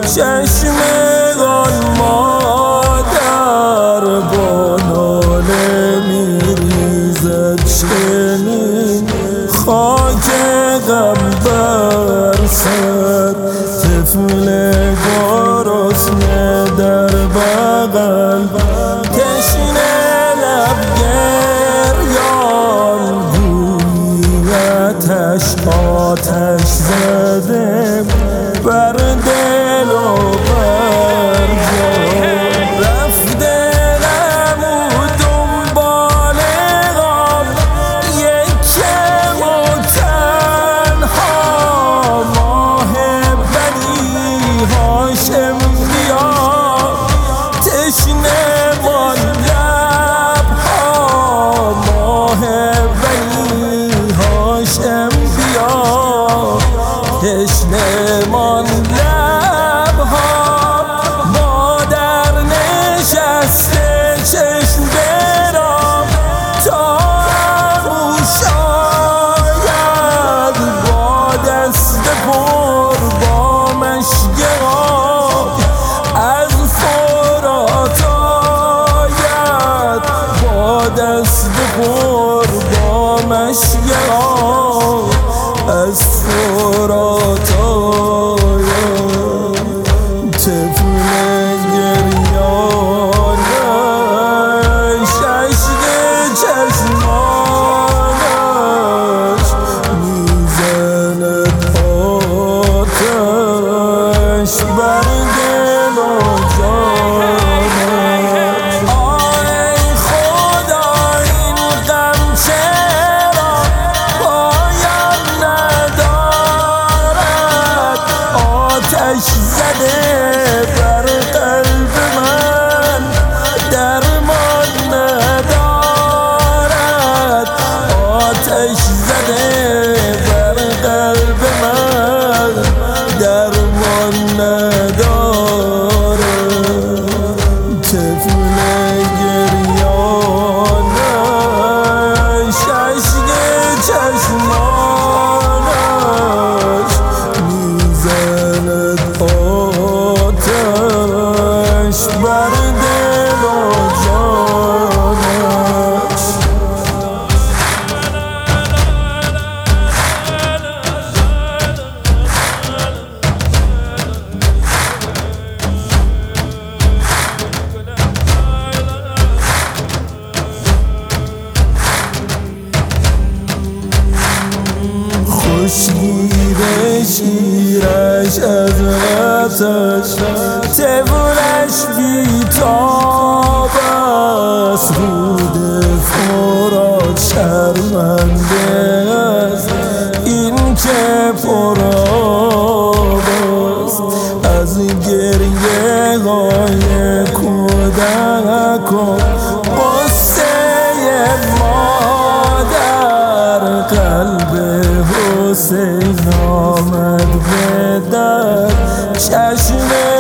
چشم آن مادر با ناله میریزد چنین خاک غم بر سر طفل گرسنه در بغل تشنه لب گریان گویی آتش زده بر دل و بر جان رفته دلم و دنبال غم یکم و تنها ماه بنی هاشم بیا تشنه وان لبها ماه بنی هاشم بیا تشنه مان لبها مادر نشسته چشم برام تا آغوش آید با دست پر با مشک آب از فرات آید با دست پر با مشک آب از فرات آید طفل گریانش عشق چشمانش میزند آتش بر دل و جانش آی خدا این غم چرا پایان ندارد آتش زده بر قلب من درمان ندارد آتش زده بر قلب من درمان ندارد طفل گریانش عشق چشمانش میزند آتش بر دل و جانش خوشگیر شیرش از آتش طفلش بیتاب است رود فرات شرمنده است این که پرآب است از گریه های کودکان قصه مادر قلب حسین آمد به در چشم